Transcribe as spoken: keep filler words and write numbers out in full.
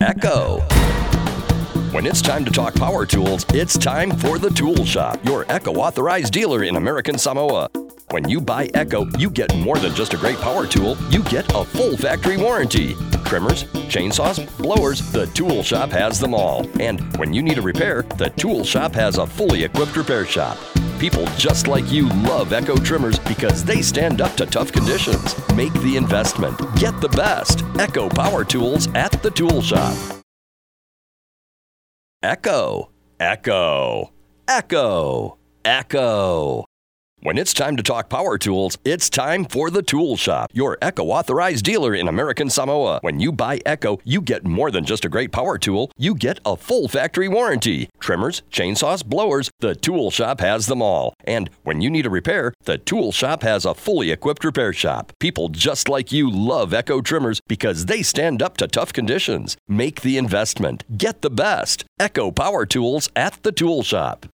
Echo. When it's time to talk power tools, it's time for The Tool Shop, your Echo authorized dealer in American Samoa. When you buy Echo, you get more than just a great power tool, you get a full factory warranty. Trimmers, chainsaws, blowers, The Tool Shop has them all. And when you need a repair, The Tool Shop has a fully equipped repair shop. People just like you love Echo trimmers because they stand up to tough conditions. Make the investment. Get the best. Echo power tools at The Tool Shop. Echo, Echo, Echo, Echo. When it's time to talk power tools, it's time for The Tool Shop, your Echo authorized dealer in American Samoa. When you buy Echo, you get more than just a great power tool, you get a full factory warranty. Trimmers, chainsaws, blowers, The Tool Shop has them all. And when you need a repair, The Tool Shop has a fully equipped repair shop. People just like you love Echo trimmers because they stand up to tough conditions. Make the investment. Get the best. Echo power tools at The Tool Shop.